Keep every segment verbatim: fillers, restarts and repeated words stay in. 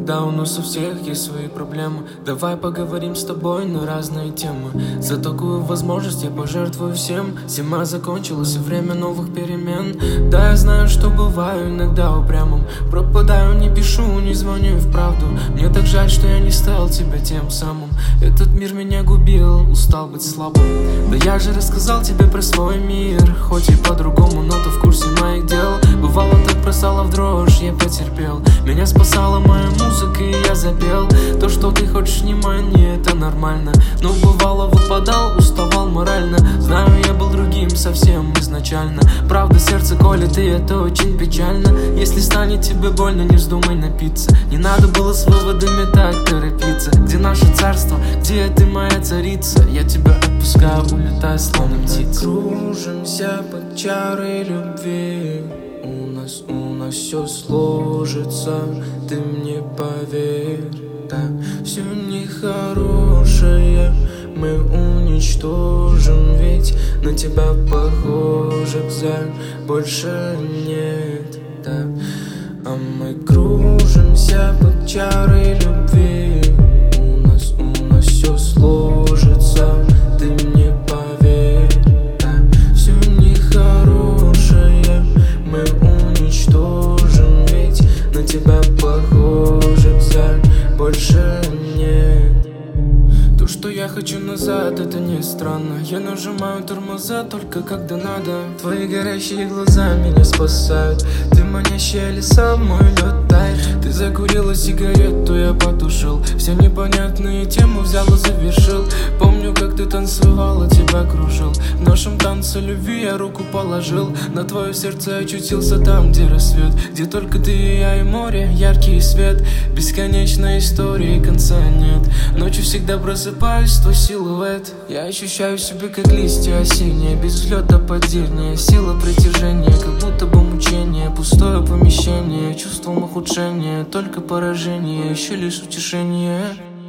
когда у нас у всех есть свои проблемы. Давай поговорим с тобой на разные темы. За такую возможность я пожертвую всем. Зима закончилась и время новых перемен. Да, я знаю, что бываю иногда упрямым. Пропадаю, не пишу, не звоню и вправду. Мне так жаль, что я не стал тебе тем самым. Этот мир меня губил, устал быть слабым. Да я же рассказал тебе про свой мир, хоть и по-другому, но ты в курсе моих дел. Бывало так бросала в дрожь, я потерпел. Меня спасала моя музыка, и я запел. То, что ты хочешь внимания, это нормально. Но бывало выпадал, уставал морально. Знаю, я был другим совсем изначально. Правда, сердце колет, и это очень печально. Если станет тебе больно, не вздумай напиться. Не надо было с выводами так торопиться. Где наше царство, где ты моя царица? Я тебя отпускаю, улетаю словно птица. Кружимся под чарой любви. У нас, у нас все сложится, ты мне поверь. Так, все нехорошее мы уничтожим, ведь на тебя похожих жаль больше нет. Так, а мы кружимся под чарой любви. У нас, у нас все сложится, ты мне поверь. Так, все нехорошее мы уничтожим, ведь на тебя похожих жаль больше нет. То, что я хочу назад, это не странно. Я нажимаю тормоза только когда надо. Твои горящие глаза меня спасают. Ты манящая лиса, мой лед тает. Ты закурила сигарету, я потушил. Все непонятные темы взял и завершил. Помню, как ты танцевала, тебя кружил. В нашем танце любви я руку положил. На твое сердце очутился там, где рассвет. Где только ты и я, и море, яркий свет. Бесконечная история, конца нет. Ночью всегда просыпаюсь, твой силуэт. Я ощущаю себя как листья осенние, без взлета падения. Сила притяжения, как будто бы мучение. Пустое помещение, чувством ухудшения. Только поражение, еще лишь утешение.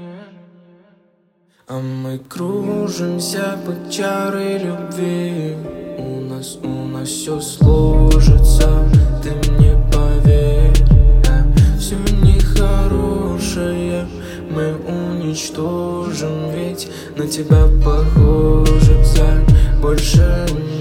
А мы кружимся под чарой любви. У нас, у нас все сложится, ты мне поверь. А все нехорошее мы уничтожим, ведь на тебя похожих жаль больше нет.